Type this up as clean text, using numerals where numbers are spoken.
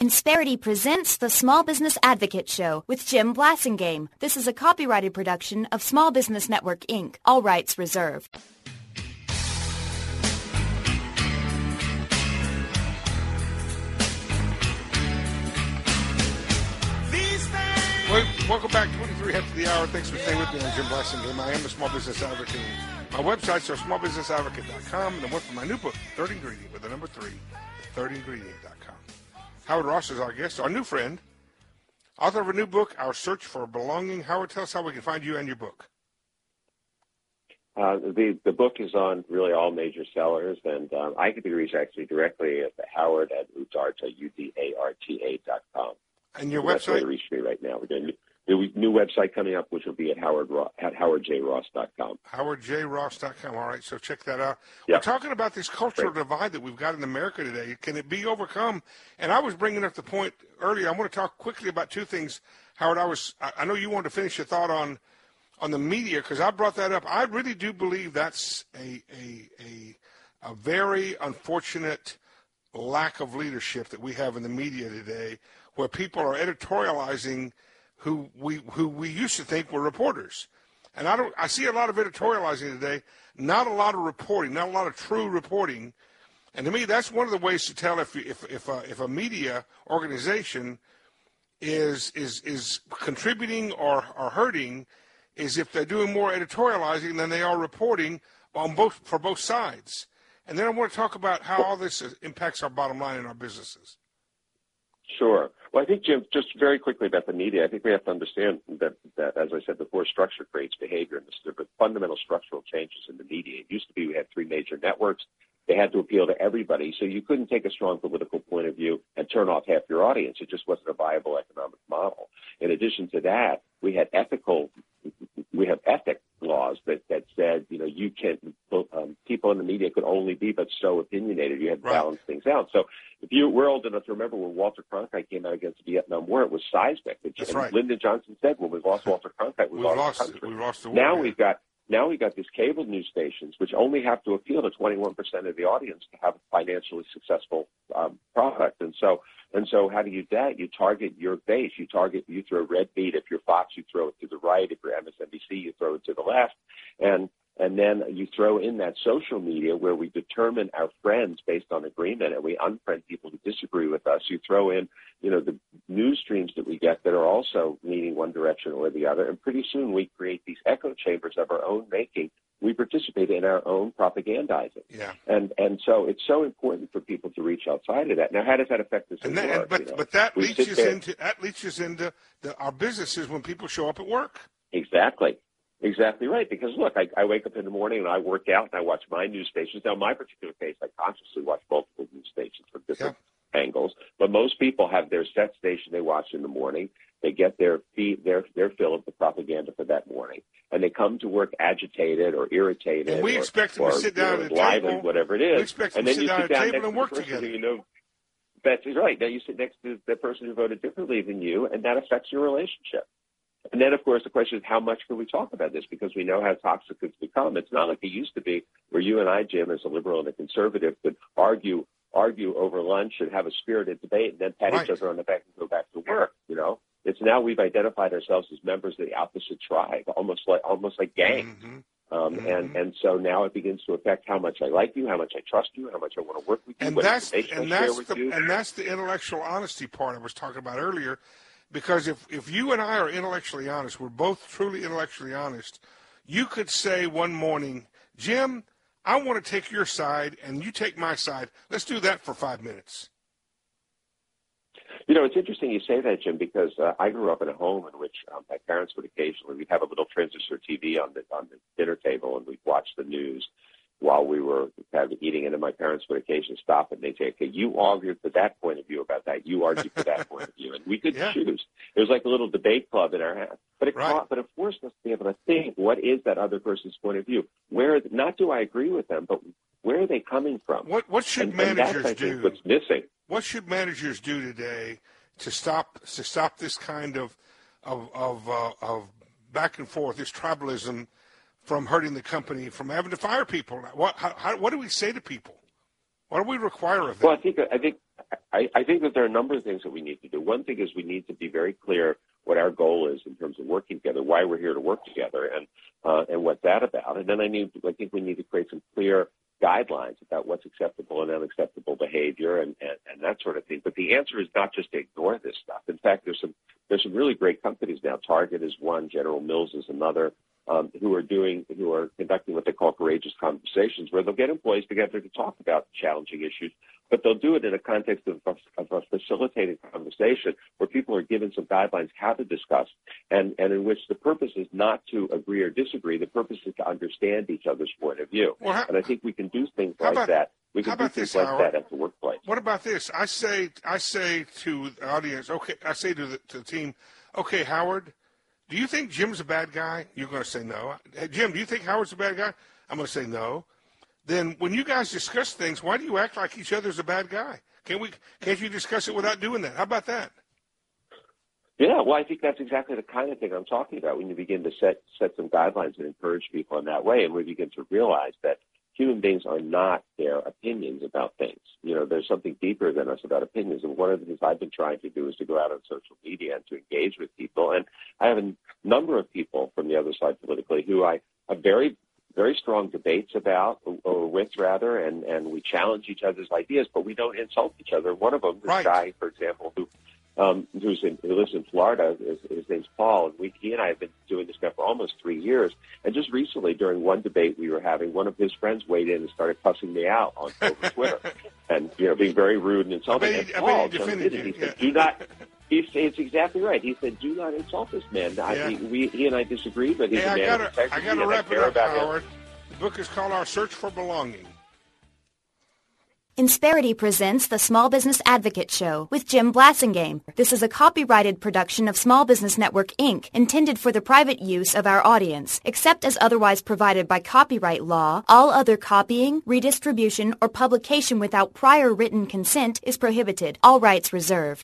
Insperity presents the Small Business Advocate Show with Jim Blasingame. This is a copyrighted production of Small Business Network, Inc. All rights reserved. Welcome back, 23 after the hour. Thanks for staying with me. I'm Jim Blasingame. I am a small business advocate. My websites are smallbusinessadvocate.com, and the one for my new book, Third Ingredient, with the number 3, thirdingredient.com. Howard Ross is our guest, our new friend, author of a new book, Our Search for Belonging. Howard, tell us how we can find you and your book. The book is on really all major sellers, and I can be reached actually directly at Howard@udarta, UDARTA.com. And your That's website? where to reach me right now. We're doing a new website coming up, which will be at howardjross.com. howardjross.com. All right, so check that out. Yep. We're talking about this cultural divide that we've got in America today. Can it be overcome? And I was bringing up the point earlier. I want to talk quickly about two things, Howard. I know you wanted to finish your thought on the media, because I brought that up. I really do believe that's a very unfortunate lack of leadership that we have in the media today, where people are editorializing who we used to think were reporters. And I see a lot of editorializing today, not a lot of reporting, not a lot of true reporting. And to me, that's one of the ways to tell if a media organization is contributing or hurting, is if they're doing more editorializing than they are reporting for both sides. And then I want to talk about how all this impacts our bottom line in our businesses. Sure. Well, I think, Jim, just very quickly about the media, I think we have to understand that as I said before, structure creates behavior, and there are fundamental structural changes in the media. It used to be we had 3 major networks. They had to appeal to everybody, so you couldn't take a strong political point of view and turn off half your audience. It just wasn't a viable economic model. In addition to that, we have ethic laws that said, you can't, people in the media could only be but so opinionated. You had to balance things out. So we're old enough to remember when Walter Cronkite came out against the Vietnam War, it was seismic. That's right. Lyndon Johnson said, when we lost Walter Cronkite, we lost the country. We lost the war. Now we've got these cable news stations, which only have to appeal to 21% of the audience to have a financially successful product. And so how do you do that? You target your base. You throw red meat. If you're Fox, you throw it to the right. If you're MSNBC, you throw it to the left. And then you throw in that social media where we determine our friends based on agreement, and we unfriend people who disagree with us. You throw in, the news streams that we get that are also leaning one direction or the other, and pretty soon we create these echo chambers of our own making. We participate in our own propagandizing. Yeah. And so it's so important for people to reach outside of that. Now, how does that affect us? But that leaches into our businesses when people show up at work. Exactly right. Because, look, I wake up in the morning and I work out and I watch my news stations. Now, in my particular case, I consciously watch multiple news stations from different angles. But most people have their set station they watch in the morning. They get their fill of the propaganda for that morning. And they come to work agitated or irritated. And we expect them to sit down at a table. Whatever it is. We expect them to sit down at a table and work together. That's right. Now you sit next to the person who voted differently than you, and that affects your relationship. And then, of course, the question is how much can we talk about this, because we know how toxic it's become. It's not like it used to be where you and I, Jim, as a liberal and a conservative, could argue over lunch and have a spirited debate and then pat each other on the back and go back to work. It's now we've identified ourselves as members of the opposite tribe, almost like gangs. Mm-hmm. And so now it begins to affect how much I like you, how much I trust you, how much I want to work with you, that's the intellectual honesty part I was talking about earlier. Because if you and I are intellectually honest, we're both truly intellectually honest, you could say one morning, Jim, I want to take your side and you take my side. Let's do that for 5 minutes. It's interesting you say that, Jim, because I grew up in a home in which my parents would occasionally have a little transistor TV on the dinner table, and we'd watch the news while we were kind of eating, and then my parents would occasionally stop and they'd say, okay, you argue for that point of view about that, you argue for that point of view, and we could choose. It was like a little debate club in our house. But it forced us to be able to think, what is that other person's point of view? Not do I agree with them, but where are they coming from? What should managers do? What's missing? What should managers do today to stop this kind of back and forth, this tribalism, from hurting the company, from having to fire people? What do we say to people? What do we require of them? Well, I think I think that there are a number of things that we need to do. One thing is we need to be very clear what our goal is in terms of working together, why we're here to work together, and what's that about. And then I think we need to create some clear guidelines about what's acceptable and unacceptable behavior and that sort of thing. But the answer is not just to ignore this stuff. In fact, there's some really great companies now. Target is one, General Mills is another, who are conducting what they call courageous conversations, where they'll get employees together to talk about challenging issues, but they'll do it in a context of a facilitated conversation where people are given some guidelines how to discuss, and in which the purpose is not to agree or disagree. The purpose is to understand each other's point of view. And I think we can do things like that. We can do things like that at the workplace. What about this? I say to the audience, okay, I say to the team, okay, Howard, do you think Jim's a bad guy? You're going to say no. Hey, Jim, do you think Howard's a bad guy? I'm going to say no. Then when you guys discuss things, why do you act like each other's a bad guy? Can't you discuss it without doing that? How about that? Yeah, well, I think that's exactly the kind of thing I'm talking about when you begin to set some guidelines and encourage people in that way, and we begin to realize that human beings are not their opinions about things. There's something deeper than us about opinions. And one of the things I've been trying to do is to go out on social media and to engage with people. And I have a number of people from the other side politically who I have very, very strong debates about, or with rather, and we challenge each other's ideas, but we don't insult each other. One of them, this guy, for example, who lives in Florida. His name's Paul, and he and I have been doing this now for almost 3 years. And just recently, during one debate we were having, one of his friends weighed in and started cussing me out over Twitter, and being very rude and insulting. And Paul defended you. He said, "Do not." It's exactly right. He said, "Do not insult this man." Yeah. He and I disagree, but he's a man of integrity. I got to wrap it up, Howard. The book is called Our Search for Belonging. Insperity presents the Small Business Advocate Show with Jim Blasingame. This is a copyrighted production of Small Business Network, Inc., intended for the private use of our audience. Except as otherwise provided by copyright law, all other copying, redistribution, or publication without prior written consent is prohibited. All rights reserved.